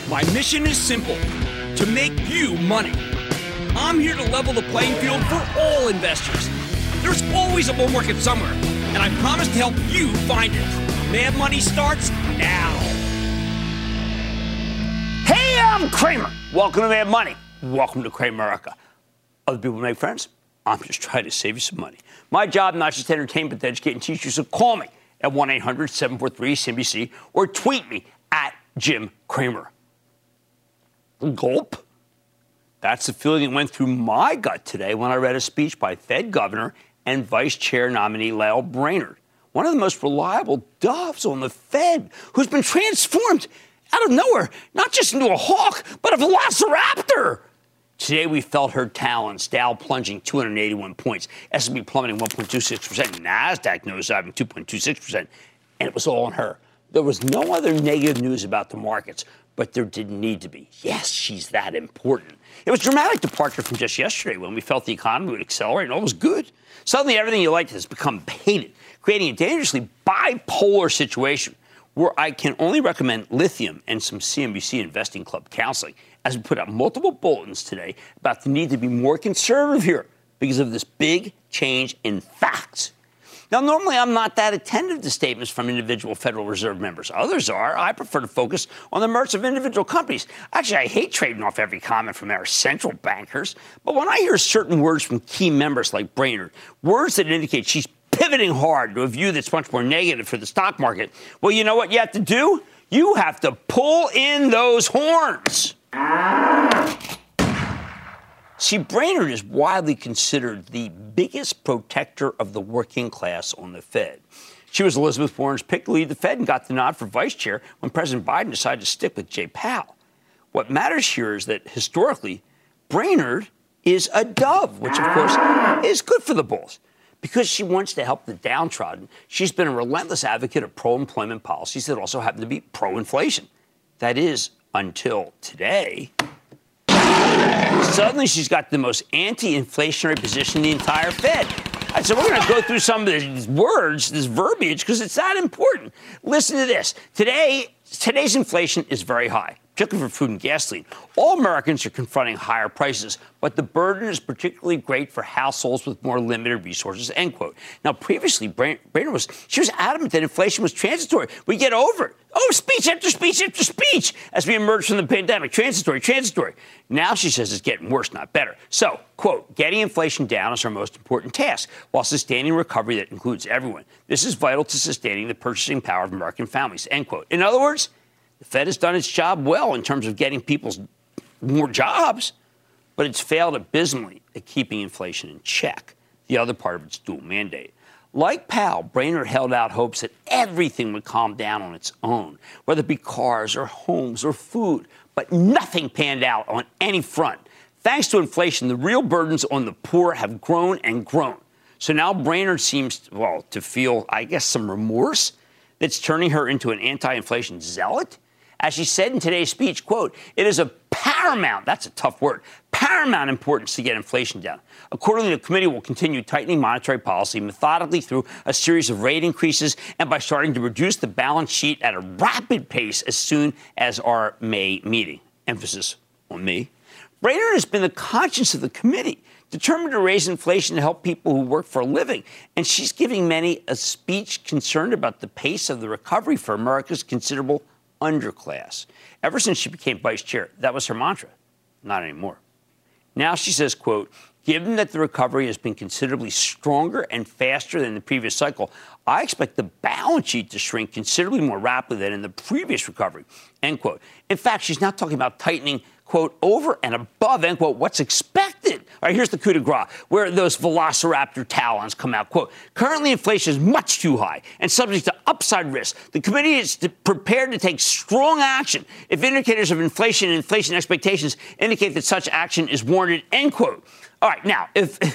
My mission is simple, to make you money. I'm here to level the playing field for all investors. There's always a bull market somewhere, and I promise to help you find it. Mad Money starts now. Hey, I'm Cramer. Welcome to Mad Money. Welcome to Cramerica. Other people make friends. I'm just trying to save you some money. My job, not just to entertain, but to educate and teach you. So call me at 1-800-743-CNBC or tweet me at Jim Cramer. Gulp. That's the feeling that went through my gut today when I read a speech by Fed Governor and Vice Chair nominee Lael Brainard, one of the most reliable doves on the Fed, who's been transformed out of nowhere, not just into a hawk, but a velociraptor. Today, we felt her talons, Dow plunging 281 points, S&P plummeting 1.26%, NASDAQ nosediving 2.26%, and it was all on her. There was no other negative news about the markets, but there didn't need to be. Yes, she's that important. It was a dramatic departure from just yesterday when we felt the economy would accelerate and all was good. Suddenly, everything you liked has become hated, creating a dangerously bipolar situation where I can only recommend lithium and some CNBC Investing Club counseling, as we put out multiple bulletins today about the need to be more conservative here because of this big change in facts. Now, normally I'm not that attentive to statements from individual Federal Reserve members. Others are. I prefer to focus on the merits of individual companies. Actually, I hate trading off every comment from our central bankers. But when I hear certain words from key members like Brainard, words that indicate she's pivoting hard to a view that's much more negative for the stock market, well, you know what you have to do? You have to pull in those horns. See, Brainard is widely considered the biggest protector of the working class on the Fed. She was Elizabeth Warren's pick to lead the Fed and got the nod for vice chair when President Biden decided to stick with Jay Powell. What matters here is that historically, Brainard is a dove, which, of course, is good for the bulls. Because she wants to help the downtrodden, she's been a relentless advocate of pro-employment policies that also happen to be pro-inflation. That is, until today. Suddenly, she's got the most anti-inflationary position in the entire Fed. So we're going to go through some of these words, this verbiage, because it's that important. Listen to this. Today's inflation is very high, particularly for food and gasoline. All Americans are confronting higher prices, but the burden is particularly great for households with more limited resources, end quote. Now, previously, Brainard was adamant that inflation was transitory. We get over it. Oh, speech after speech after speech as we emerge from the pandemic. Transitory. Now she says it's getting worse, not better. So, quote, getting inflation down is our most important task, while sustaining recovery that includes everyone. This is vital to sustaining the purchasing power of American families, end quote. In other words, the Fed has done its job well in terms of getting people more jobs, but it's failed abysmally at keeping inflation in check, the other part of its dual mandate. Like Powell, Brainard held out hopes that everything would calm down on its own, whether it be cars or homes or food, but nothing panned out on any front. Thanks to inflation, the real burdens on the poor have grown and grown. So now Brainard seems, to feel, I guess, some remorse that's turning her into an anti-inflation zealot. As she said in today's speech, quote, it is of paramount, that's a tough word, paramount importance to get inflation down. Accordingly, the committee will continue tightening monetary policy methodically through a series of rate increases and by starting to reduce the balance sheet at a rapid pace as soon as our May meeting. Emphasis on me. Brainard has been the conscience of the committee, determined to raise inflation to help people who work for a living. And she's giving many a speech concerned about the pace of the recovery for America's considerable underclass. Ever since she became vice chair, that was her mantra. Not anymore. Now she says, quote, given that the recovery has been considerably stronger and faster than the previous cycle, I expect the balance sheet to shrink considerably more rapidly than in the previous recovery, end quote. In fact, she's now talking about tightening, quote, over and above, end quote, what's expected. All right, here's the coup de grace, where those velociraptor talons come out. Quote, currently inflation is much too high and subject to upside risk. The committee is prepared to take strong action if indicators of inflation and inflation expectations indicate that such action is warranted, end quote. All right, now,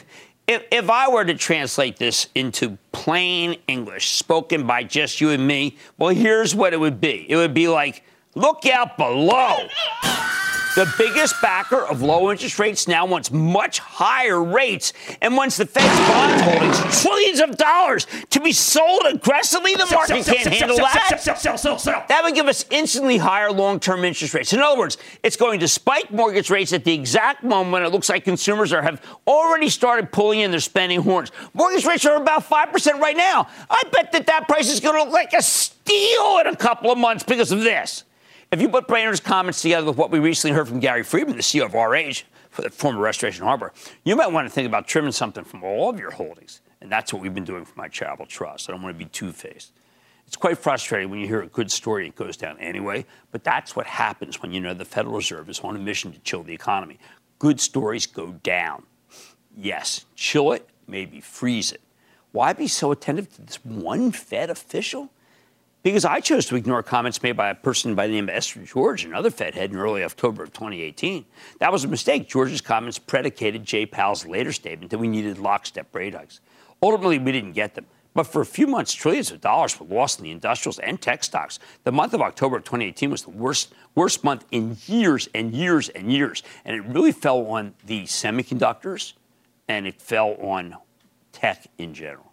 if I were to translate this into plain English, spoken by just you and me, well, here's what it would be. It would be like, look out below. the biggest backer of low interest rates, now wants much higher rates and wants the Fed's bond holdings, trillions of dollars, to be sold aggressively. The market can't handle that. Sell. That would give us instantly higher long-term interest rates. In other words, it's going to spike mortgage rates at the exact moment it looks like consumers have already started pulling in their spending horns. Mortgage rates are about 5% right now. I bet that price is going to look like a steal in a couple of months because of this. If you put Brainerd's comments together with what we recently heard from Gary Friedman, the CEO of RH, for the former Restoration Harbor, you might want to think about trimming something from all of your holdings. And that's what we've been doing for my charitable trust. I don't want to be two-faced. It's quite frustrating when you hear a good story and it goes down anyway, but that's what happens when you know the Federal Reserve is on a mission to chill the economy. Good stories go down. Yes, chill it, maybe freeze it. Why be so attentive to this one Fed official? Because I chose to ignore comments made by a person by the name of Esther George, another Fed head, in early October of 2018. That was a mistake. George's comments predicated Jay Powell's later statement that we needed lockstep rate hikes. Ultimately, we didn't get them. But for a few months, trillions of dollars were lost in the industrials and tech stocks. The month of October of 2018 was the worst month in years and years and years. And it really fell on the semiconductors, and it fell on tech in general.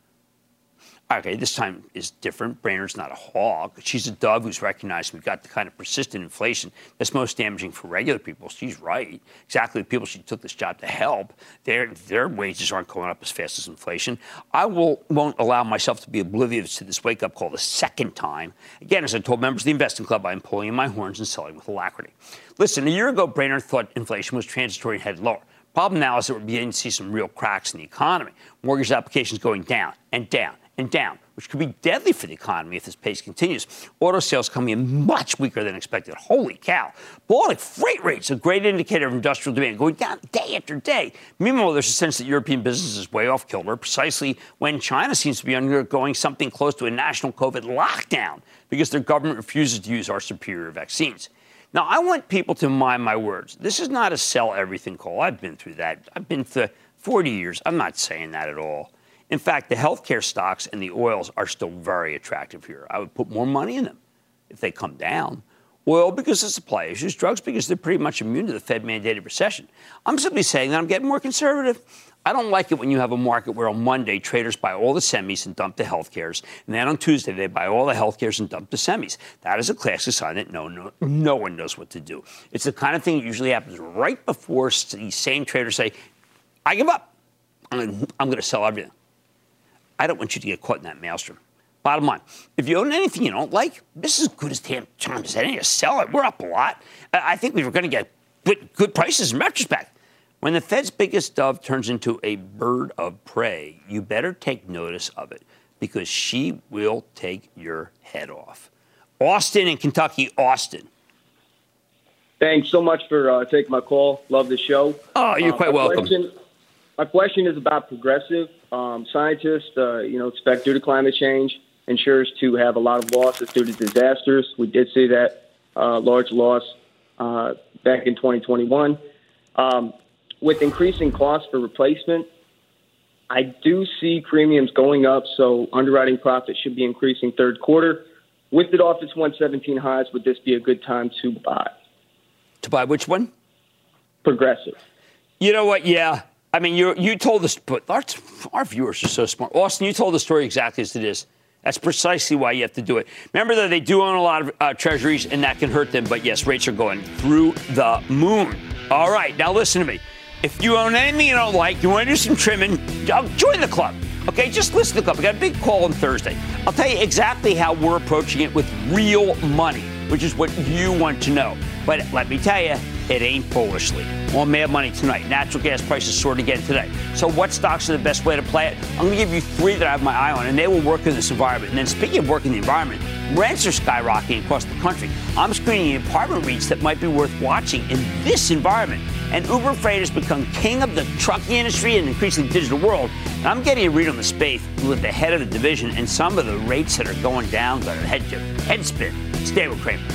Okay, this time is different. Brainerd's not a hog. She's a dove who's recognized we've got the kind of persistent inflation that's most damaging for regular people. She's right. Exactly the people she took this job to help. Their wages aren't going up as fast as inflation. I won't allow myself to be oblivious to this wake-up call the second time. Again, as I told members of the Investing Club, I'm pulling in my horns and selling with alacrity. Listen, a year ago, Brainerd thought inflation was transitory and headed lower. Problem now is that we're beginning to see some real cracks in the economy. Mortgage applications going down and down and down, which could be deadly for the economy if this pace continues. Auto sales coming in much weaker than expected. Holy cow. Baltic freight rates, a great indicator of industrial demand, going down day after day. Meanwhile, there's a sense that European business is way off kilter precisely when China seems to be undergoing something close to a national COVID lockdown because their government refuses to use our superior vaccines. Now, I want people to mind my words. This is not a sell everything call. I've been through that. I've been through 40 years. I'm not saying that at all. In fact, the healthcare stocks and the oils are still very attractive here. I would put more money in them if they come down. Oil because of supply issues, drugs because they're pretty much immune to the Fed-mandated recession. I'm simply saying that I'm getting more conservative. I don't like it when you have a market where on Monday traders buy all the semis and dump the healthcares, and then on Tuesday they buy all the healthcares and dump the semis. That is a classic sign that no one knows what to do. It's the kind of thing that usually happens right before these same traders say, I give up. I'm going to sell everything. I don't want you to get caught in that maelstrom. Bottom line, if you own anything you don't like, this is as good as time as any to sell it. We're up a lot. I think we were going to get good prices in retrospect. When the Fed's biggest dove turns into a bird of prey, you better take notice of it because she will take your head off. Austin in Kentucky. Austin. Thanks so much for taking my call. Love the show. Oh, you're quite welcome. My question is about Progressive. Scientists, expect due to climate change, insurers to have a lot of losses due to disasters. We did see that large loss back in 2021. With increasing costs for replacement, I do see premiums going up, so underwriting profit should be increasing third quarter. With it off its 117 highs, would this be a good time to buy? To buy which one? Progressive. You know what? Yeah. I mean, you told us, but our viewers are so smart. Austin, you told the story exactly as it is. That's precisely why you have to do it. Remember that they do own a lot of treasuries, and that can hurt them. But, yes, rates are going through the moon. All right, now listen to me. If you own anything you don't like, you want to do some trimming, join the club. Okay, just listen to the club. We got a big call on Thursday. I'll tell you exactly how we're approaching it with real money, which is what you want to know. But let me tell you, it ain't foolishly. On Mad Money tonight, natural gas prices soared again today. So what stocks are the best way to play it? I'm going to give you three that I have my eye on, and they will work in this environment. And then speaking of working in the environment, rents are skyrocketing across the country. I'm screening apartment REITs that might be worth watching in this environment. And Uber Freight has become king of the trucking industry in an increasingly digital world. And I'm getting a read on the space with the head of the division and some of the rates that are going down. Got a head spin. Stay with Cramer.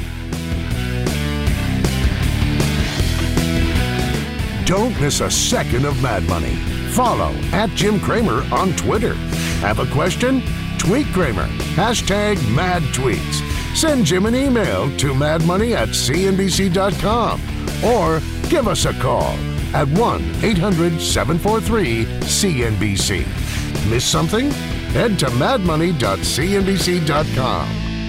Don't miss a second of Mad Money. Follow @JimCramer on Twitter. Have a question? Tweet Cramer. #MadTweets. Send Jim an email to madmoney@cnbc.com or give us a call at 1-800-743-CNBC. Miss something? Head to madmoney.cnbc.com.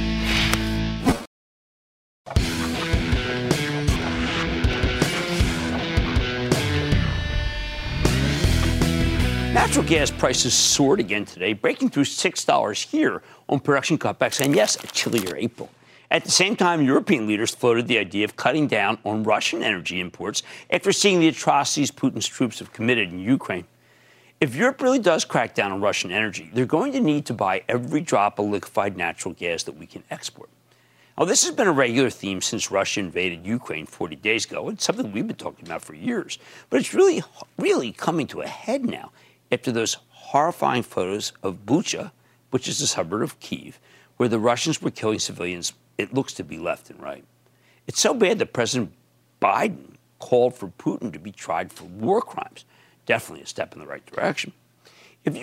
Natural gas prices soared again today, breaking through $6 here on production cutbacks, and yes, a chillier April. At the same time, European leaders floated the idea of cutting down on Russian energy imports after seeing the atrocities Putin's troops have committed in Ukraine. If Europe really does crack down on Russian energy, they're going to need to buy every drop of liquefied natural gas that we can export. Now, this has been a regular theme since Russia invaded Ukraine 40 days ago. It's something we've been talking about for years. But it's really coming to a head now after those horrifying photos of Bucha, which is a suburb of Kyiv, where the Russians were killing civilians, it looks to be left and right. It's so bad that President Biden called for Putin to be tried for war crimes. Definitely a step in the right direction. If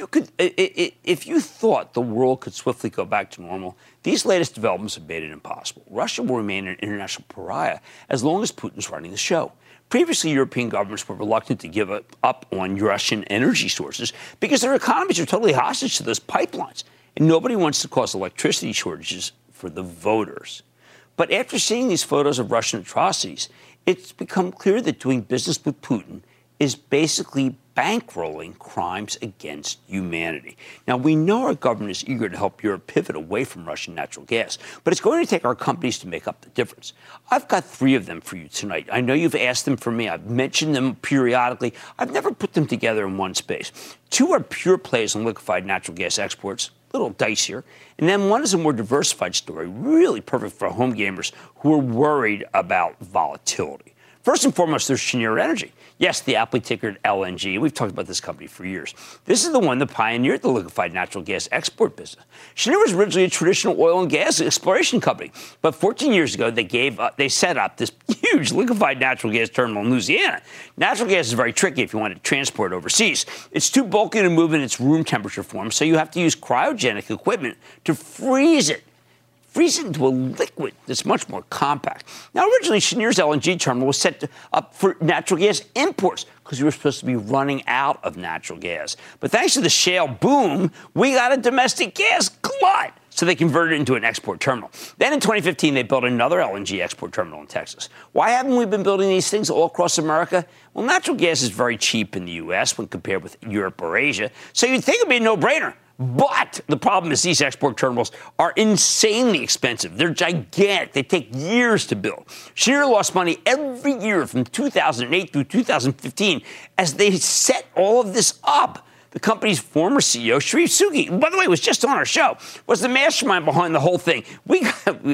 you thought the world could swiftly go back to normal, these latest developments have made it impossible. Russia will remain an international pariah as long as Putin's running the show. Previously, European governments were reluctant to give up on Russian energy sources because their economies are totally hostage to those pipelines, and nobody wants to cause electricity shortages for the voters. But after seeing these photos of Russian atrocities, it's become clear that doing business with Putin is basically bankrolling crimes against humanity. Now, we know our government is eager to help Europe pivot away from Russian natural gas, but it's going to take our companies to make up the difference. I've got 3 of them for you tonight. I know you've asked them for me. I've mentioned them periodically. I've never put them together in one space. 2 are pure plays on liquefied natural gas exports, a little dicier, and then 1 is a more diversified story, really perfect for home gamers who are worried about volatility. First and foremost, there's Cheniere Energy. Yes, the aptly tickered LNG. We've talked about this company for years. This is the one that pioneered the liquefied natural gas export business. Cheniere was originally a traditional oil and gas exploration company, but 14 years ago, they set up this huge liquefied natural gas terminal in Louisiana. Natural gas is very tricky if you want to transport it overseas. It's too bulky to move in its room temperature form, so you have to use cryogenic equipment to freeze it into a liquid that's much more compact. Now, originally, Cheniere's LNG terminal was set up for natural gas imports because we were supposed to be running out of natural gas. But thanks to the shale boom, we got a domestic gas glut. So they converted it into an export terminal. Then in 2015, they built another LNG export terminal in Texas. Why haven't we been building these things all across America? Well, natural gas is very cheap in the U.S. when compared with Europe or Asia, so you'd think it'd be a no-brainer. But the problem is these export terminals are insanely expensive. They're gigantic. They take years to build. Cheniere lost money every year from 2008 through 2015 as they set all of this up. The company's former CEO, Sharif Sugi, who, by the way, was just on our show, was the mastermind behind the whole thing. I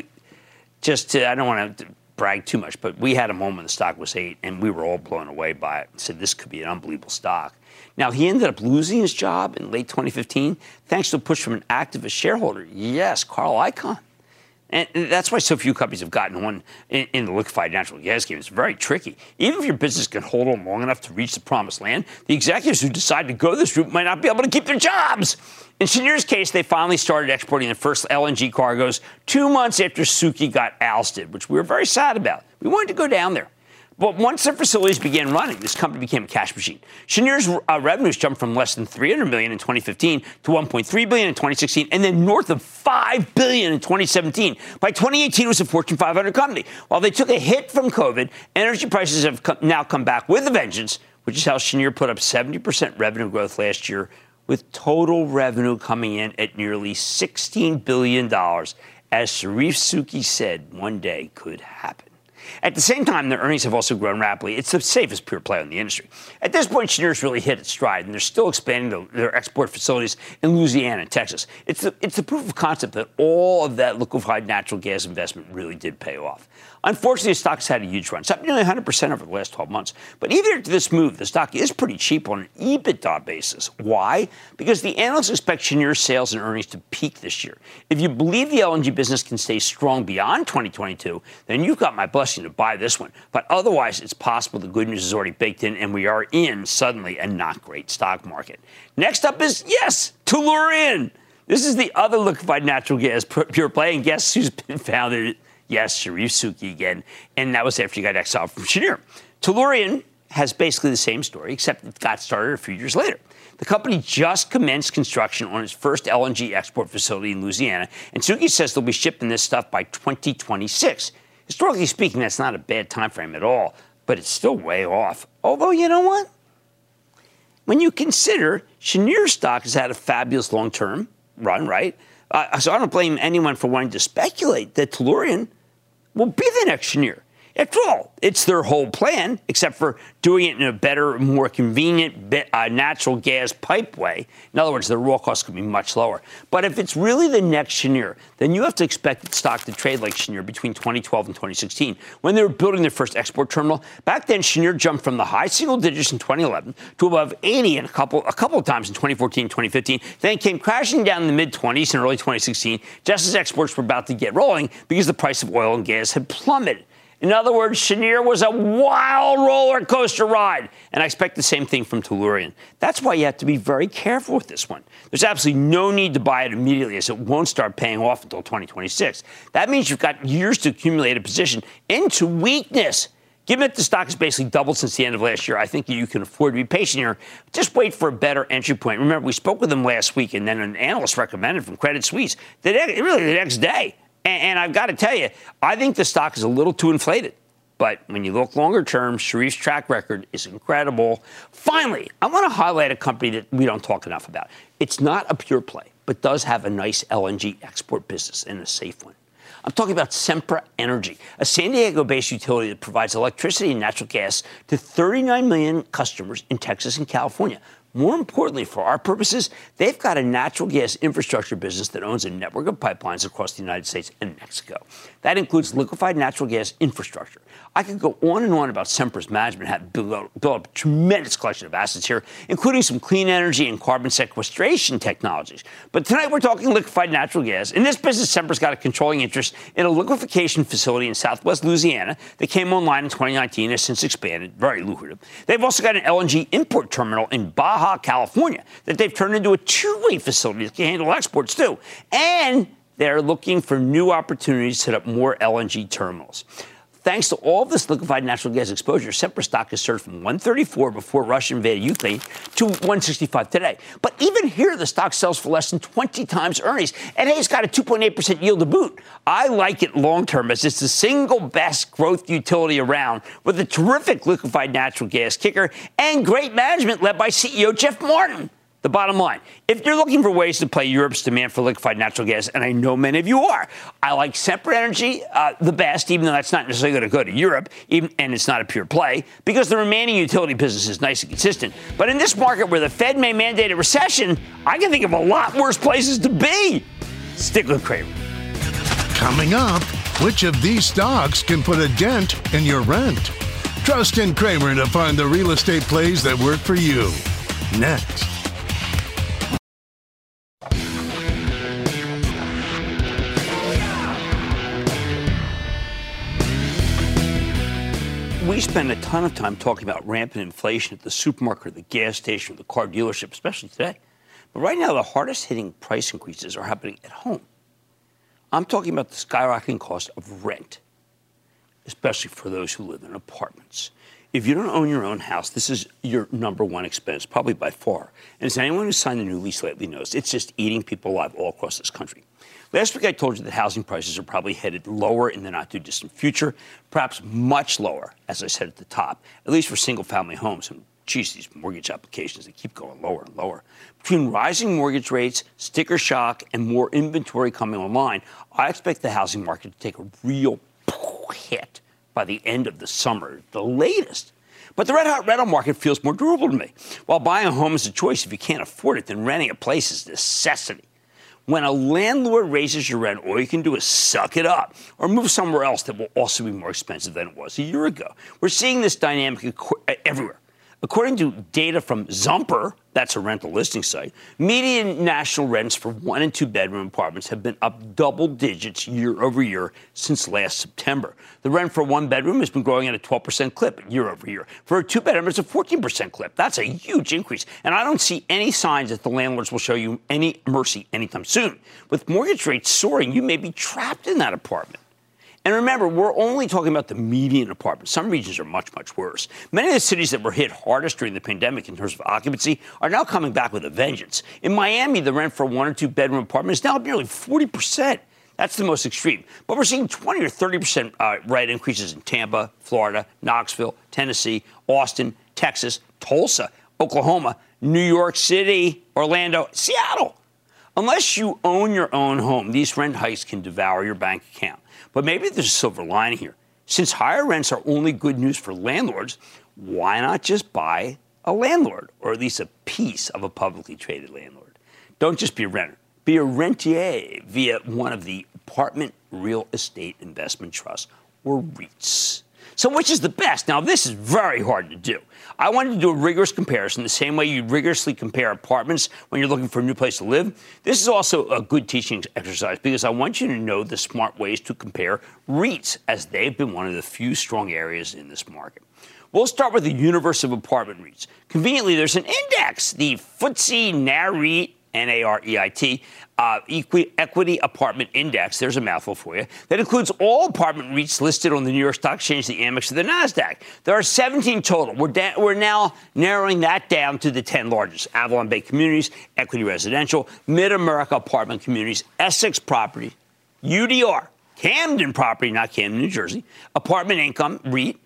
don't want to brag too much, but we had a moment the stock was 8, and we were all blown away by it and said this could be an unbelievable stock. Now, he ended up losing his job in late 2015 thanks to a push from an activist shareholder. Yes, Carl Icahn. And that's why so few companies have gotten one in the liquefied natural gas game. It's very tricky. Even if your business can hold on long enough to reach the promised land, the executives who decide to go this route might not be able to keep their jobs. In Cheniere's case, they finally started exporting the first LNG cargoes 2 months after Suki got ousted, which we were very sad about. We wanted to go down there. But once their facilities began running, this company became a cash machine. Cheniere's revenues jumped from less than $300 million in 2015 to $1.3 billion in 2016, and then north of $5 billion in 2017. By 2018, it was a Fortune 500 company. While they took a hit from COVID, energy prices have now come back with a vengeance, which is how Cheniere put up 70% revenue growth last year, with total revenue coming in at nearly $16 billion, as Sharif Suki said one day could happen. At the same time, their earnings have also grown rapidly. It's the safest pure play in the industry. At this point, Cheniere's really hit its stride, and they're still expanding their export facilities in Louisiana and Texas. It's the proof of concept that all of that liquefied natural gas investment really did pay off. Unfortunately, the stock's had a huge run. It's up nearly 100% over the last 12 months. But even after this move, the stock is pretty cheap on an EBITDA basis. Why? Because the analysts expect Cheniere's sales and earnings to peak this year. If you believe the LNG business can stay strong beyond 2022, then you've got my blessing to buy this one. But otherwise, it's possible the good news is already baked in, and we are in, suddenly, a not great stock market. Next up is, yes, Tellurian. This is the other liquefied natural gas pure play, and guess who's been founded? Yes, Sharif Souki again, and that was after you got exiled from Cheniere. Tellurian has basically the same story, except it got started a few years later. The company just commenced construction on its first LNG export facility in Louisiana, and Souki says they'll be shipping this stuff by 2026. Historically speaking, that's not a bad time frame at all, but it's still way off. Although, you know what? When you consider Cheniere stock has had a fabulous long-term run, right? So I don't blame anyone for wanting to speculate that Tellurian will be the next Cheniere. After all, it's their whole plan, except for doing it in a better, more convenient natural gas pipe way. In other words, the raw costs could be much lower. But if it's really the next Cheniere, then you have to expect the stock to trade like Cheniere between 2012 and 2016, when they were building their first export terminal. Back then, Cheniere jumped from the high single digits in 2011 to above 80 in a couple of times in 2014 and 2015. Then it came crashing down in the mid-20s in early 2016, just as exports were about to get rolling because the price of oil and gas had plummeted. In other words, Cheniere was a wild roller coaster ride, and I expect the same thing from Tellurian. That's why you have to be very careful with this one. There's absolutely no need to buy it immediately, as it won't start paying off until 2026. That means you've got years to accumulate a position into weakness. Given that the stock has basically doubled since the end of last year, I think you can afford to be patient here. Just wait for a better entry point. Remember, we spoke with them last week, and then an analyst recommended from Credit Suisse really the next day. And I've got to tell you, I think the stock is a little too inflated. But when you look longer term, Sharif's track record is incredible. Finally, I want to highlight a company that we don't talk enough about. It's not a pure play, but does have a nice LNG export business and a safe one. I'm talking about Sempra Energy, a San Diego-based utility that provides electricity and natural gas to 39 million customers in Texas and California. More importantly, for our purposes, they've got a natural gas infrastructure business that owns a network of pipelines across the United States and Mexico. That includes liquefied natural gas infrastructure. I could go on and on about Sempra's management have built up a tremendous collection of assets here, including some clean energy and carbon sequestration technologies. But tonight we're talking liquefied natural gas. In this business, Sempra's got a controlling interest in a liquefaction facility in southwest Louisiana that came online in 2019 and has since expanded, very lucrative. They've also got an LNG import terminal in Baja, California, that they've turned into a two-way facility that can handle exports too. And they're looking for new opportunities to set up more LNG terminals. Thanks to all of this liquefied natural gas exposure, Sempra stock has surged from 134 before Russia invaded Ukraine to 165 today. But even here, the stock sells for less than 20 times earnings. And hey, it's got a 2.8% yield to boot. I like it long-term as it's the single best growth utility around with a terrific liquefied natural gas kicker and great management led by CEO Jeff Martin. The bottom line, if you're looking for ways to play Europe's demand for liquefied natural gas, and I know many of you are, I like Sempra Energy the best, even though that's not necessarily going to go to Europe, and it's not a pure play, because the remaining utility business is nice and consistent. But in this market where the Fed may mandate a recession, I can think of a lot worse places to be. Stick with Cramer. Coming up, which of these stocks can put a dent in your rent? Trust in Cramer to find the real estate plays that work for you. Next. We spend a ton of time talking about rampant inflation at the supermarket or the gas station or the car dealership, especially today. But right now, the hardest hitting price increases are happening at home. I'm talking about the skyrocketing cost of rent, especially for those who live in apartments. If you don't own your own house, this is your number one expense, probably by far. And as anyone who's signed a new lease lately knows, it's just eating people alive all across this country. Last week, I told you that housing prices are probably headed lower in the not-too-distant future, perhaps much lower, as I said at the top, at least for single-family homes. And, geez, these mortgage applications, they keep going lower and lower. Between rising mortgage rates, sticker shock, and more inventory coming online, I expect the housing market to take a real hit by the end of the summer, the latest. But the red-hot rental market feels more durable to me. While buying a home is a choice if you can't afford it, then renting a place is a necessity. When a landlord raises your rent, all you can do is suck it up or move somewhere else that will also be more expensive than it was a year ago. We're seeing this dynamic everywhere. According to data from Zumper, that's a rental listing site, median national rents for 1- and 2-bedroom apartments have been up double digits year over year since last September. The rent for a 1-bedroom has been growing at a 12% clip year over year. For a 2-bedroom, it's a 14% clip. That's a huge increase. And I don't see any signs that the landlords will show you any mercy anytime soon. With mortgage rates soaring, you may be trapped in that apartment. And remember, we're only talking about the median apartment. Some regions are much, much worse. Many of the cities that were hit hardest during the pandemic in terms of occupancy are now coming back with a vengeance. In Miami, the rent for a 1- or 2-bedroom apartment is now up nearly 40%. That's the most extreme. But we're seeing 20 or 30% rent increases in Tampa, Florida, Knoxville, Tennessee, Austin, Texas, Tulsa, Oklahoma, New York City, Orlando, Seattle. Unless you own your own home, these rent hikes can devour your bank account. But maybe there's a silver lining here. Since higher rents are only good news for landlords, why not just buy a landlord, or at least a piece of a publicly traded landlord? Don't just be a renter. Be a rentier via one of the apartment real estate investment trusts, or REITs. So which is the best? Now, this is very hard to do. I wanted to do a rigorous comparison the same way you rigorously compare apartments when you're looking for a new place to live. This is also a good teaching exercise because I want you to know the smart ways to compare REITs, as they've been one of the few strong areas in this market. We'll start with the universe of apartment REITs. Conveniently, there's an index, the FTSE NAREIT, NAREIT, Equity Apartment Index, there's a mouthful for you, that includes all apartment REITs listed on the New York Stock Exchange, the Amex, or the NASDAQ. There are 17 total. We're now narrowing that down to the 10 largest: Avalon Bay Communities, Equity Residential, Mid-America Apartment Communities, Essex Property, UDR, Camden Property, not Camden, New Jersey, Apartment Income REIT,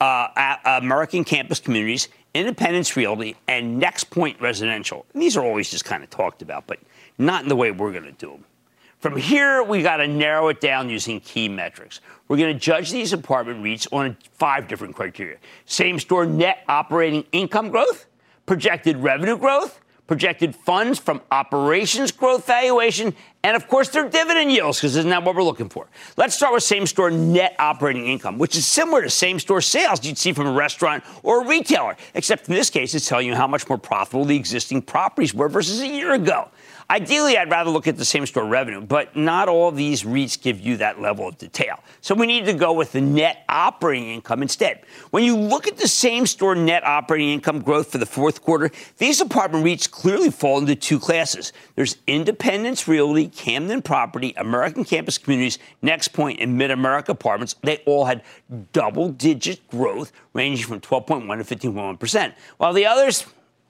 American Campus Communities, Independence Realty, and Next Point Residential. And these are always just kind of talked about, but not in the way we're going to do them. From here, we got to narrow it down using key metrics. We're going to judge these apartment REITs on 5 different criteria: same-store net operating income growth, projected revenue growth, projected funds from operations growth valuation, and, of course, their dividend yields, because isn't that what we're looking for? Let's start with same-store net operating income, which is similar to same-store sales you'd see from a restaurant or a retailer, except in this case, it's telling you how much more profitable the existing properties were versus a year ago. Ideally, I'd rather look at the same-store revenue, but not all of these REITs give you that level of detail. So we need to go with the net operating income instead. When you look at the same-store net operating income growth for the fourth quarter, these apartment REITs clearly fall into 2 classes. There's Independence Realty, Camden Property, American Campus Communities, Next Point, and Mid-America Apartments. They all had double-digit growth ranging from 12.1 to 15.1%, while the others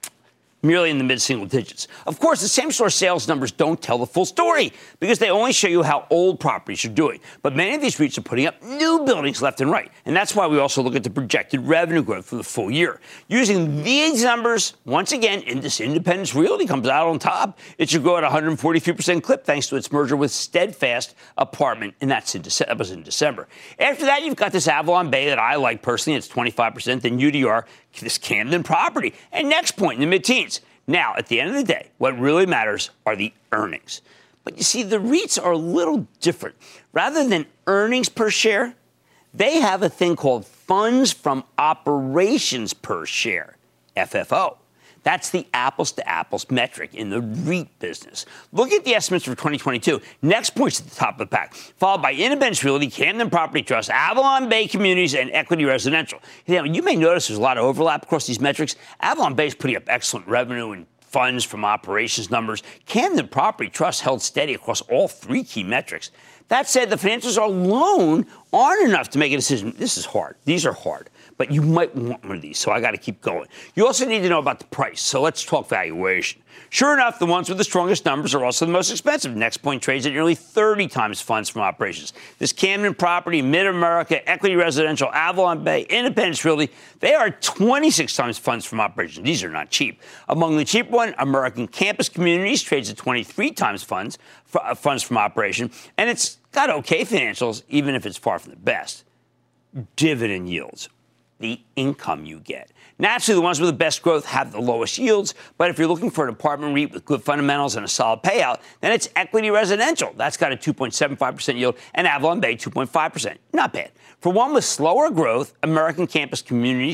merely in the mid-single digits. Of course, the same-store sales numbers don't tell the full story because they only show you how old properties are doing. But many of these REITs are putting up new buildings left and right. And that's why we also look at the projected revenue growth for the full year. Using these numbers, once again, Independence Realty comes out on top. It should grow at a 143% clip thanks to its merger with Steadfast Apartment, and that was in December. After that, you've got this Avalon Bay that I like personally. It's 25%. Then UDR, this Camden Property, and Next Point in the mid-teens. Now, at the end of the day, what really matters are the earnings. But you see, the REITs are a little different. Rather than earnings per share, they have a thing called funds from operations per share, FFO. That's the apples-to-apples metric in the REIT business. Look at the estimates for 2022. Next Point's at the top of the pack, followed by Independence Realty, Camden Property Trust, Avalon Bay Communities, and Equity Residential. You may notice there's a lot of overlap across these metrics. Avalon Bay is putting up excellent revenue and funds from operations numbers. Camden Property Trust held steady across all 3 key metrics. That said, the financials alone aren't enough to make a decision. This is hard. These are hard. But you might want one of these, so I got to keep going. You also need to know about the price, so let's talk valuation. Sure enough, the ones with the strongest numbers are also the most expensive. Next Point trades at nearly 30 times funds from operations. This Camden Property, Mid-America, Equity Residential, Avalon Bay, Independence Realty, they are 26 times funds from operations. These are not cheap. Among the cheap one, American Campus Communities trades at 23 times funds from operation, and it's got okay financials, even if it's far from the best. Dividend yields. The income you get. Naturally, the ones with the best growth have the lowest yields, but if you're looking for an apartment REIT with good fundamentals and a solid payout, then it's Equity Residential. That's got a 2.75% yield, and Avalon Bay 2.5%. Not bad. For one with slower growth, American Campus Communities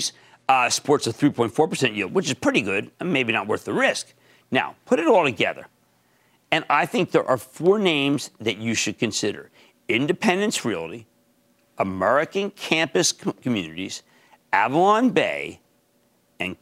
sports a 3.4% yield, which is pretty good and maybe not worth the risk. Now, put it all together. And I think there are 4 names that you should consider. Independence Realty, American Campus Communities, Avalon Bay, and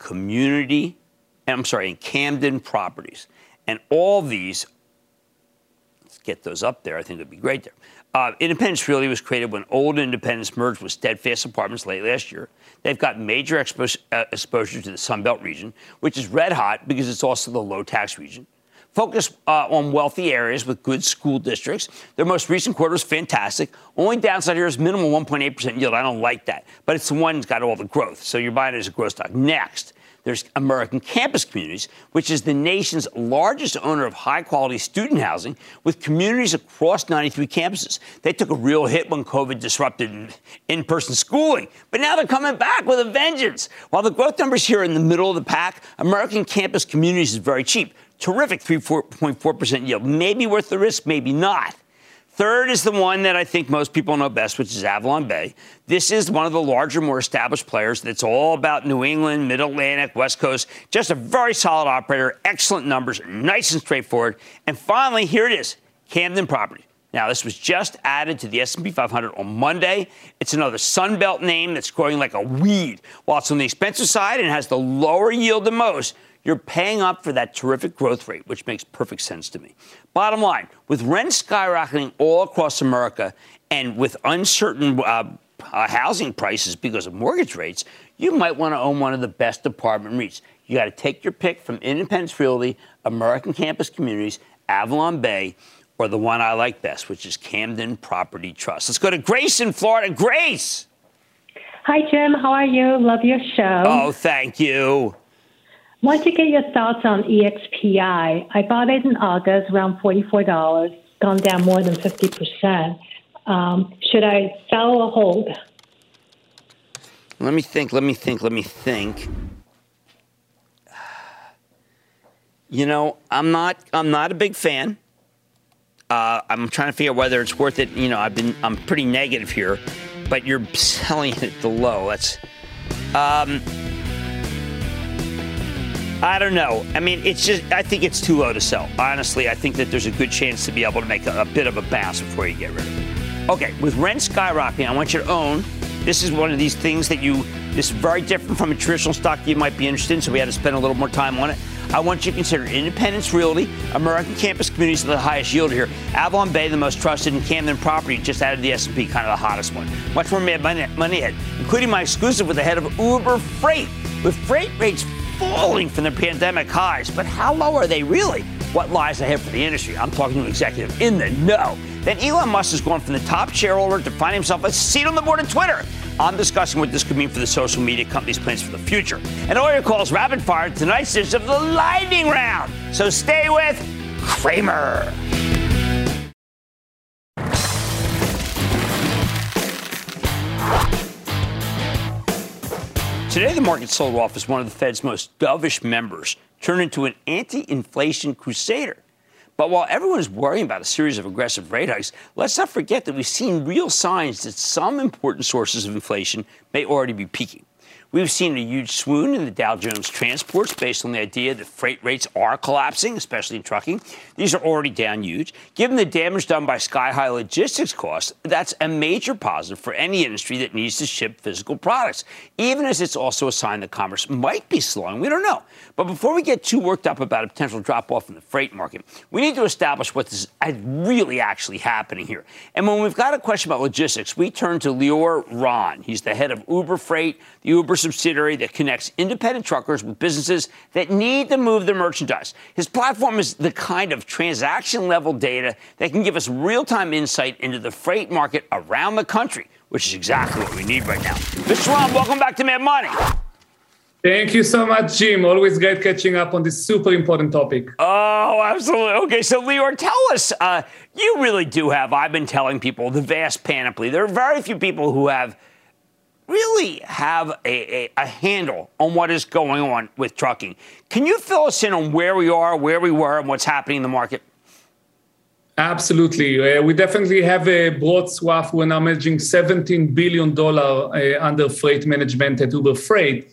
Camden Properties. And all these, let's get those up there. I think it would be great there. Independence Realty was created when Old Independence merged with Steadfast Apartments late last year. They've got major exposure to the Sunbelt region, which is red hot because it's also the low-tax region. Focus on wealthy areas with good school districts. Their most recent quarter is fantastic. Only downside here is minimal 1.8% yield. I don't like that. But it's the one that's got all the growth. So you're buying it as a growth stock. Next, there's American Campus Communities, which is the nation's largest owner of high-quality student housing with communities across 93 campuses. They took a real hit when COVID disrupted in-person schooling, but now they're coming back with a vengeance. While the growth numbers here are in the middle of the pack, American Campus Communities is very cheap. Terrific 3.4% yield. Maybe worth the risk, maybe not. Third is the one that I think most people know best, which is Avalon Bay. This is one of the larger, more established players that's all about New England, Mid-Atlantic, West Coast. Just a very solid operator, excellent numbers, nice and straightforward. And finally, here it is, Camden Property. Now, this was just added to the S&P 500 on Monday. It's another Sunbelt name that's growing like a weed. While it's on the expensive side and has the lower yield than most, you're paying up for that terrific growth rate, which makes perfect sense to me. Bottom line, with rents skyrocketing all across America and with uncertain housing prices because of mortgage rates, you might want to own one of the best apartment REITs. You got to take your pick from Independence Realty, American Campus Communities, Avalon Bay, or the one I like best, which is Camden Property Trust. Let's go to Grace in Florida. Grace! Hi, Jim. How are you? Love your show. Oh, thank you. Want to get your thoughts on EXPI. I bought it in August, around $44, gone down more than 50%. Should I sell or hold? Let me think. You know, I'm not a big fan. I'm trying to figure out whether it's worth it. You know, I'm pretty negative here, but you're selling it at the low. That's, I don't know. I mean, I think it's too low to sell. Honestly, I think that there's a good chance to be able to make a bit of a bounce before you get rid of it. Okay, with rent skyrocketing, I want you to own. This is one of these things this is very different from a traditional stock you might be interested in, so we had to spend a little more time on it. I want you to consider Independence Realty, American Campus Communities, the highest yield here. Avalon Bay, the most trusted, and Camden Property, just added the S&P, kind of the hottest one. Much more money ahead, including my exclusive with the head of Uber Freight. With freight rates falling from the pandemic highs, but how low are they really? What lies ahead for the industry? I'm talking to an executive in the know. Then Elon Musk has gone from the top shareholder to find himself a seat on the board of Twitter. I'm discussing what this could mean for the social media company's plans for the future. And all your calls rapid fire tonight's edition of the Lightning Round. So stay with Cramer. Today, the market sold off as one of the Fed's most dovish members turned into an anti-inflation crusader. But while everyone is worrying about a series of aggressive rate hikes, let's not forget that we've seen real signs that some important sources of inflation may already be peaking. We've seen a huge swoon in the Dow Jones transports based on the idea that freight rates are collapsing, especially in trucking. These are already down huge. Given the damage done by sky-high logistics costs, that's a major positive for any industry that needs to ship physical products, even as it's also a sign that commerce might be slowing. We don't know. But before we get too worked up about a potential drop-off in the freight market, we need to establish what is really actually happening here. And when we've got a question about logistics, we turn to Lior Ron. He's the head of Uber Freight, the Uber subsidiary that connects independent truckers with businesses that need to move their merchandise. His platform is the kind of transaction-level data that can give us real-time insight into the freight market around the country, which is exactly what we need right now. Mr. Ron, welcome back to Mad Money. Thank you so much, Jim. Always great catching up on this super important topic. Oh, absolutely. Okay, so Lior, tell us, you really do have, I've been telling people, the vast panoply. There are very few people who really have a handle on what is going on with trucking. Can you fill us in on where we are, where we were, and what's happening in the market? Absolutely. We definitely have a broad swath. We're now managing $17 billion under freight management at Uber Freight.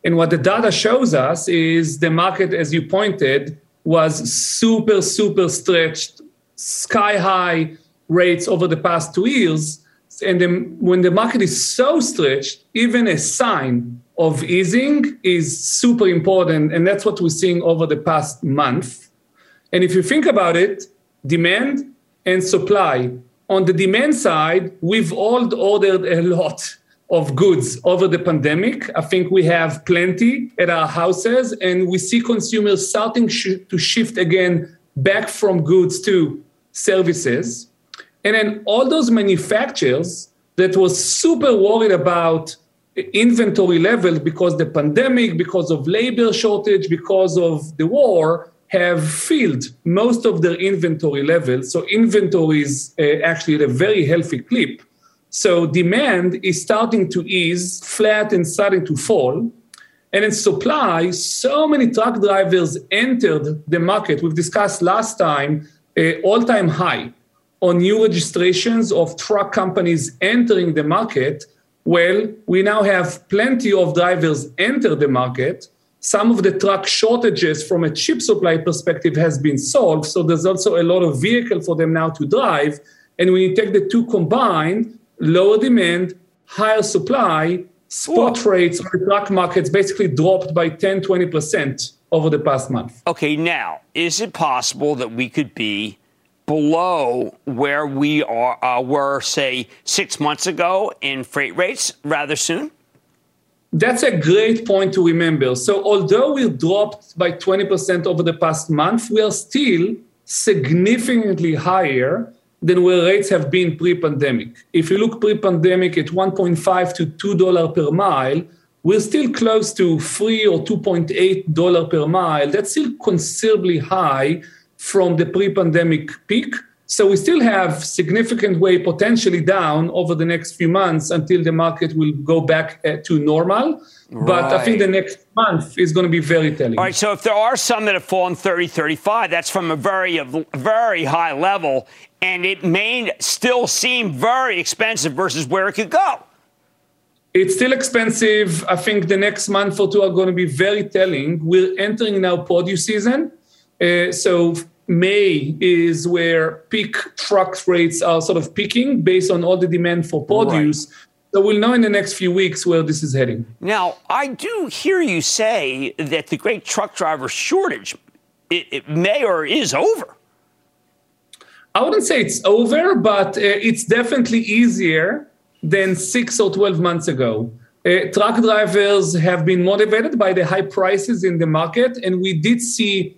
And what the data shows us is the market, as you pointed, was super, super stretched, sky high rates over the past 2 years. And then when the market is so stretched, even a sign of easing is super important. And that's what we're seeing over the past month. And if you think about it, demand and supply. On the demand side, we've all ordered a lot of goods over the pandemic. I think we have plenty at our houses, and we see consumers starting to shift again back from goods to services. And then all those manufacturers that was super worried about inventory levels because the pandemic, because of labor shortage, because of the war, have filled most of their inventory levels. So inventory is actually at a very healthy clip. So demand is starting to ease, flat and starting to fall. And in supply, so many truck drivers entered the market. We've discussed last time, all-time high on new registrations of truck companies entering the market. Well, we now have plenty of drivers enter the market. Some of the truck shortages from a chip supply perspective has been solved. So there's also a lot of vehicle for them now to drive. And when you take the two combined, lower demand, higher supply, spot rates on the truck markets basically dropped by 10, 20% over the past month. Okay, now, is it possible that we could be below where we were, say, 6 months ago in freight rates rather soon? That's a great point to remember. So although we dropped by 20% over the past month, we are still significantly higher than where rates have been pre-pandemic. If you look pre-pandemic at $1.5 to $2 per mile, we're still close to $3 or $2.8 per mile. That's still considerably high from the pre-pandemic peak. So we still have significant way potentially down over the next few months until the market will go back to normal. Right. But I think the next month is going to be very telling. All right, so if there are some that have fallen 30, 35, that's from a very, very high level, and it may still seem very expensive versus where it could go. It's still expensive. I think the next month or two are going to be very telling. We're entering now produce season. So May is where peak truck rates are sort of peaking based on all the demand for produce. Right. So we'll know in the next few weeks where this is heading. Now, I do hear you say that the great truck driver shortage, it may or is over. I wouldn't say it's over, but it's definitely easier than 6 or 12 months ago. Truck drivers have been motivated by the high prices in the market, and we did see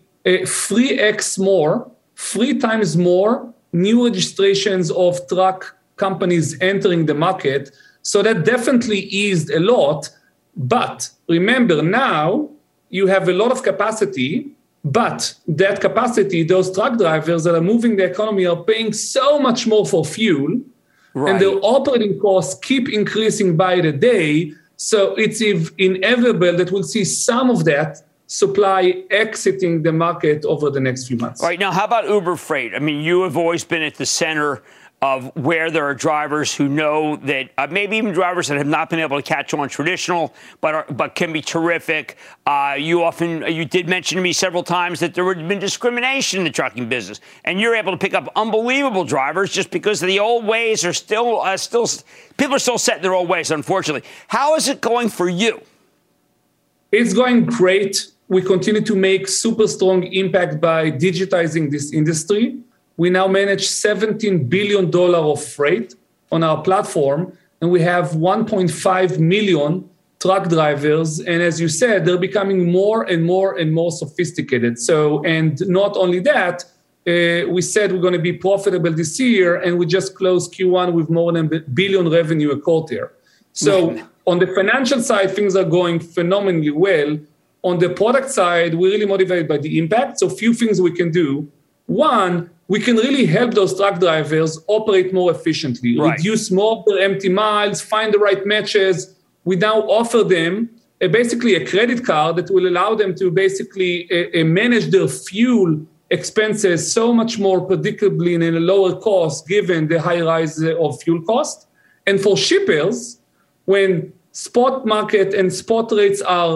3x more, 3 times more new registrations of truck companies entering the market. So that definitely eased a lot. But remember, now you have a lot of capacity, but that capacity, those truck drivers that are moving the economy are paying so much more for fuel, right, and their operating costs keep increasing by the day. So it's inevitable that we'll see some of that supply exiting the market over the next few months. All right, now how about Uber Freight? I mean, you have always been at the center of where there are drivers who know that maybe even drivers that have not been able to catch on traditional, but can be terrific. You did mention to me several times that there had been discrimination in the trucking business, and you're able to pick up unbelievable drivers just because the old ways are still people are still set in their old ways, unfortunately. How is it going for you? It's going great. We continue to make super strong impact by digitizing this industry. We now manage $17 billion of freight on our platform, and we have 1.5 million truck drivers. And as you said, they're becoming more and more and more sophisticated. So, and not only that, we said we're going to be profitable this year, and we just closed Q1 with more than $1 billion revenue a quarter. So on the financial side, things are going phenomenally well. On the product side, we're really motivated by the impact. So a few things we can do. One, we can really help those truck drivers operate more efficiently, right, reduce more of their empty miles, find the right matches. We now offer them basically a credit card that will allow them to basically manage their fuel expenses so much more predictably and in a lower cost given the high rise of fuel cost. And for shippers, when spot market and spot rates are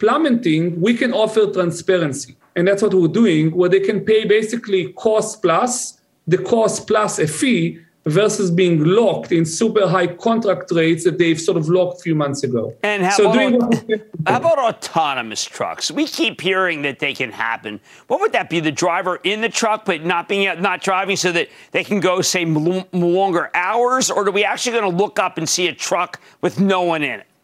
plummeting, we can offer transparency. And that's what we're doing, where they can pay basically cost plus, the cost plus a fee, versus being locked in super high contract rates that they've sort of locked a few months ago. And how about autonomous trucks? We keep hearing that they can happen. What would that be? The driver in the truck, but not driving, so that they can go, say, longer hours? Or are we actually going to look up and see a truck with no one in it?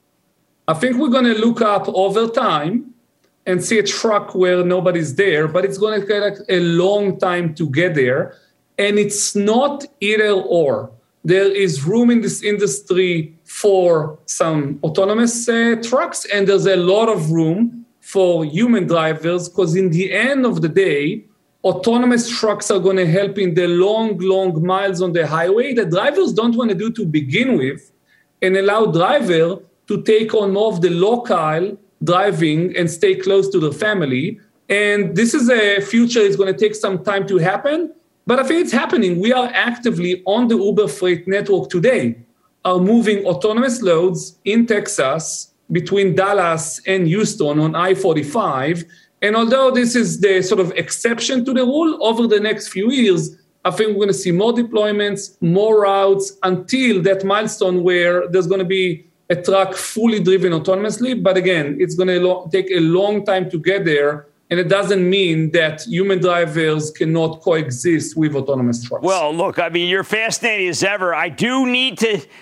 I think we're going to look up over time and see a truck where nobody's there, but it's going to take a long time to get there. And it's not either or. There is room in this industry for some autonomous trucks, and there's a lot of room for human drivers, because in the end of the day, autonomous trucks are going to help in the long, long miles on the highway that drivers don't want to do to begin with, and allow driver to take on more of the local driving and stay close to their family. And this is a future that's going to take some time to happen. But I think it's happening. We are actively on the Uber Freight network today, are moving autonomous loads in Texas between Dallas and Houston on I-45. And although this is the sort of exception to the rule, over the next few years, I think we're going to see more deployments, more routes, until that milestone where there's going to be a truck fully driven autonomously. But again, it's going to take a long time to get there. And it doesn't mean that human drivers cannot coexist with autonomous trucks. Well, look, I mean, you're fascinating as ever. I do need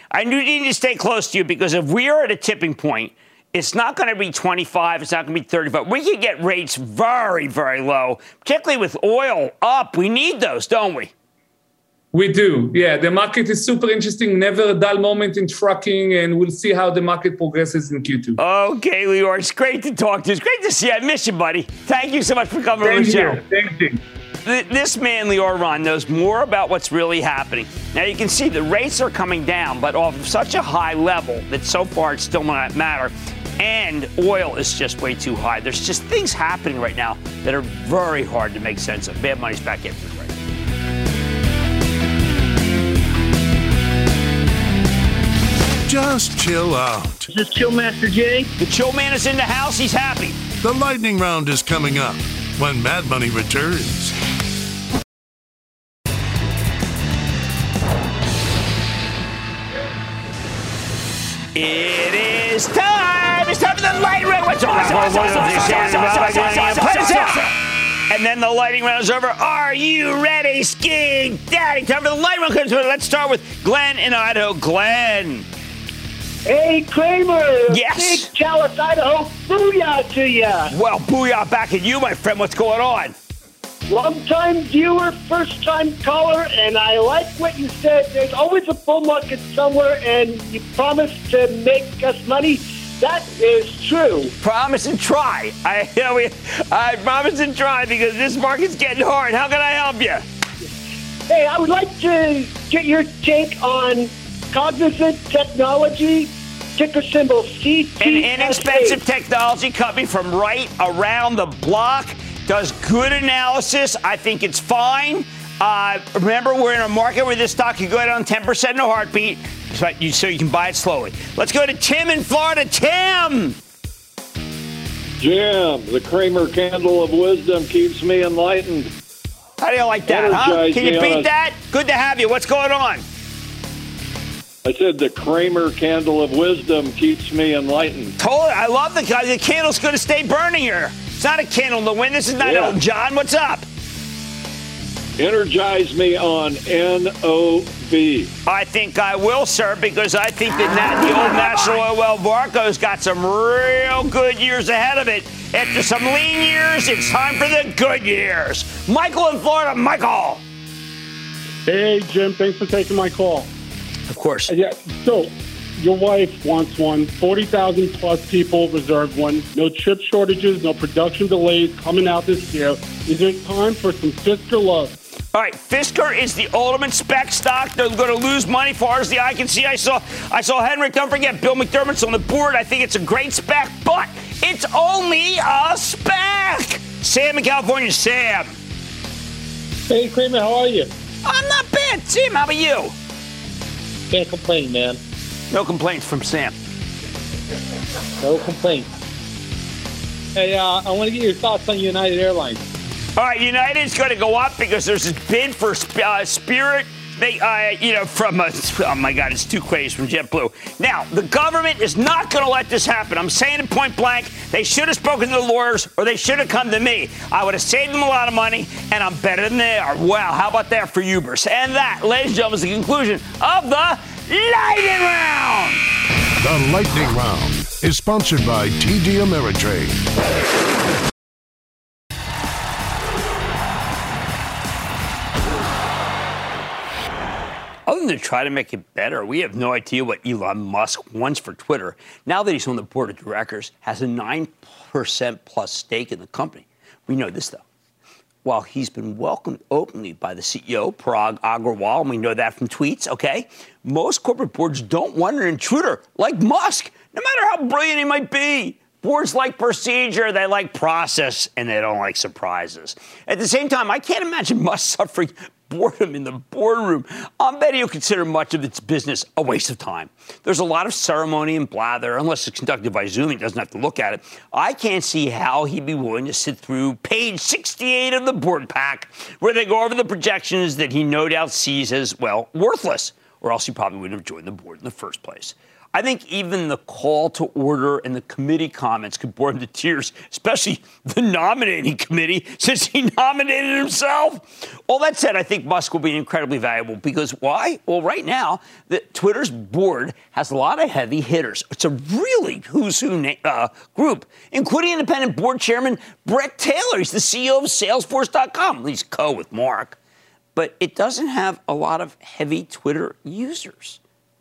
to stay close to you, because if we are at a tipping point, it's not going to be 25. It's not going to be 35. We can get rates very, very low, particularly with oil up. We need those, don't we? We do. Yeah, the market is super interesting. Never a dull moment in trucking, and we'll see how the market progresses in Q2. Okay, Lior, it's great to talk to you. It's great to see you. I miss you, buddy. Thank you so much for coming on the show. Thank you. This man, Lior Ron, knows more about what's really happening. Now, you can see the rates are coming down, but off of such a high level that so far it still might matter. And oil is just way too high. There's just things happening right now that are very hard to make sense of. Bad Money's back in. Just chill out. Is this Chill Master Jay? The Chill Man is in the house. He's happy. The lightning round is coming up when Mad Money returns. It is time. It's time for the lightning round. What's And then the lightning round is over. Are you ready, Ski Daddy? Time for the lightning round. Let's start with Glenn in Idaho. Glenn. Hey, Kramer. Yes. Big Dallas, Idaho. Booyah to ya. Well, booyah back at you, my friend. What's going on? Long-time viewer, first-time caller, and I like what you said. There's always a bull market somewhere, and you promised to make us money. That is true. Promise and try. I promise and try, because this market's getting hard. How can I help you? Hey, I would like to get your take on Cognizant Technology, ticker symbol CTSA. An inexpensive technology company from right around the block. Does good analysis. I think it's fine. Remember, we're in a market where this stock could go down 10% in a heartbeat, so you can buy it slowly. Let's go to Tim in Florida. Tim! Jim, the Kramer candle of wisdom keeps me enlightened. How do you like that, huh? Can you beat that? Good to have you. What's going on? I said the Kramer candle of wisdom keeps me enlightened. Totally. I love the candle's going to stay burning here. It's not a candle in the wind. This is not Elton John. What's up? Energize me on NOV. I think I will, sir, because I think that the old National Oil Varco's got some real good years ahead of it. After some lean years, it's time for the good years. Michael in Florida. Michael. Hey, Jim. Thanks for taking my call. Of course. Yeah. So, your wife wants one. 40,000 plus people reserved one. No chip shortages, no production delays coming out this year. Is it time for some Fisker love? All right, Fisker is the ultimate spec stock. They're going to lose money far as the eye can see. I saw Henrik. Don't forget, Bill McDermott's on the board. I think it's a great spec, but it's only a spec. Sam in California. Sam. Hey, Kramer, how are you? I'm not bad. Sam, how about you? Can't complain, man. No complaints from Sam. No complaints. Hey, I want to get your thoughts on United Airlines. All right, United's going to go up because there's this bid for Spirit. Oh my God, it's two quays from JetBlue. Now, the government is not going to let this happen. I'm saying it point blank. They should have spoken to the lawyers, or they should have come to me. I would have saved them a lot of money, and I'm better than they are. Wow, how about that for Ubers? And that, ladies and gentlemen, is the conclusion of the Lightning Round. The Lightning Round is sponsored by TD Ameritrade. Other than to try to make it better, we have no idea what Elon Musk wants for Twitter. Now that he's on the board of directors, has a 9% plus stake in the company. We know this, though. While he's been welcomed openly by the CEO, Parag Agrawal, and we know that from tweets, okay, most corporate boards don't want an intruder like Musk, no matter how brilliant he might be. Boards like procedure, they like process, and they don't like surprises. At the same time, I can't imagine Musk suffering boredom in the boardroom. I'll bet he'll consider much of its business a waste of time. There's a lot of ceremony and blather, unless it's conducted by Zoom, he doesn't have to look at it. I can't see how he'd be willing to sit through page 68 of the board pack, where they go over the projections that he no doubt sees as, well, worthless, or else he probably wouldn't have joined the board in the first place. I think even the call to order and the committee comments could bore him to tears, especially the nominating committee, since he nominated himself. All that said, I think Musk will be incredibly valuable because why? Well, right now, Twitter's board has a lot of heavy hitters. It's a really who's who group, including independent board chairman Bret Taylor. He's the CEO of Salesforce.com. He's with Mark. But it doesn't have a lot of heavy Twitter users.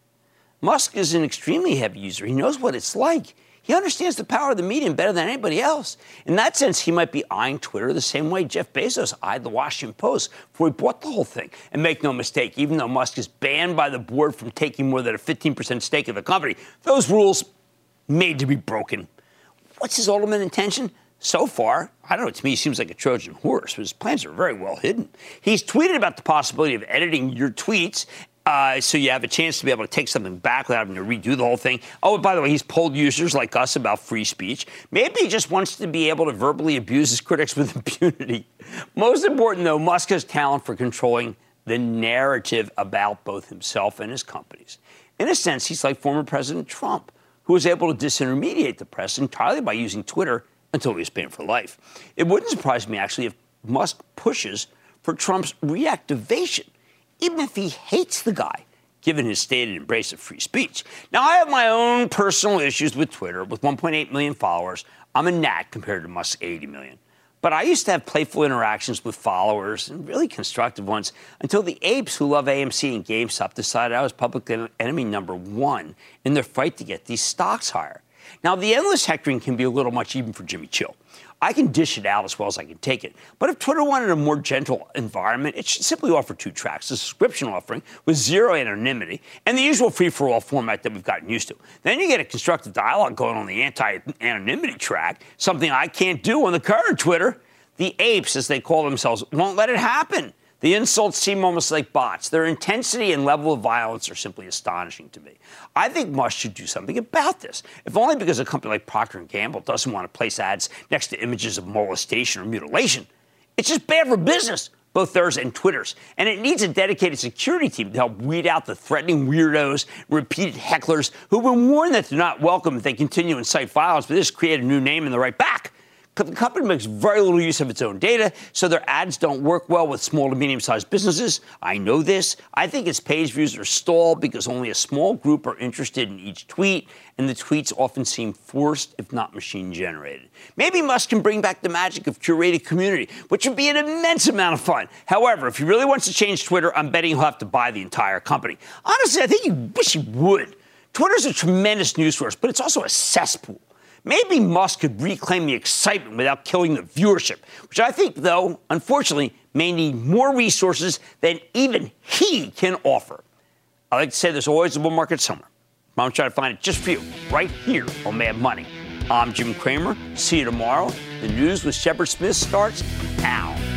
Musk is an extremely heavy user. He knows what it's like. He understands the power of the medium better than anybody else. In that sense, he might be eyeing Twitter the same way Jeff Bezos eyed the Washington Post before he bought the whole thing. And make no mistake, even though Musk is banned by the board from taking more than a 15% stake in the company, those rules made to be broken. What's his ultimate intention? So far, I don't know, to me, he seems like a Trojan horse, but his plans are very well hidden. He's tweeted about the possibility of editing your tweets so you have a chance to be able to take something back without having to redo the whole thing. Oh, by the way, he's polled users like us about free speech. Maybe he just wants to be able to verbally abuse his critics with impunity. Most important, though, Musk has talent for controlling the narrative about both himself and his companies. In a sense, he's like former President Trump, who was able to disintermediate the press entirely by using Twitter until he was banned for life. It wouldn't surprise me, actually, if Musk pushes for Trump's reactivation, even if he hates the guy, given his stated embrace of free speech. Now, I have my own personal issues with Twitter. With 1.8 million followers, I'm a gnat compared to Musk's 80 million. But I used to have playful interactions with followers, and really constructive ones, until the apes who love AMC and GameStop decided I was public enemy number one in their fight to get these stocks higher. Now, the endless hectoring can be a little much even for Jimmy Chill. I can dish it out as well as I can take it. But if Twitter wanted a more gentle environment, it should simply offer two tracks, a subscription offering with zero anonymity and the usual free-for-all format that we've gotten used to. Then you get a constructive dialogue going on the anti-anonymity track, something I can't do on the current Twitter. The apes, as they call themselves, won't let it happen. The insults seem almost like bots. Their intensity and level of violence are simply astonishing to me. I think Musk should do something about this, if only because a company like Procter & Gamble doesn't want to place ads next to images of molestation or mutilation. It's just bad for business, both theirs and Twitter's. And it needs a dedicated security team to help weed out the threatening weirdos, repeated hecklers, who've been warned that they're not welcome if they continue to incite violence, but just create a new name in the right back. The company makes very little use of its own data, so their ads don't work well with small to medium-sized businesses. I know this. I think its page views are stalled because only a small group are interested in each tweet, and the tweets often seem forced, if not machine-generated. Maybe Musk can bring back the magic of curated community, which would be an immense amount of fun. However, if he really wants to change Twitter, I'm betting he'll have to buy the entire company. Honestly, I think you wish he would. Twitter's a tremendous news source, but it's also a cesspool. Maybe Musk could reclaim the excitement without killing the viewership, which I think, though, unfortunately, may need more resources than even he can offer. I like to say there's always a bull market somewhere. I'm trying to find it just for you, right here on Mad Money. I'm Jim Cramer. See you tomorrow. The news with Shepard Smith starts now.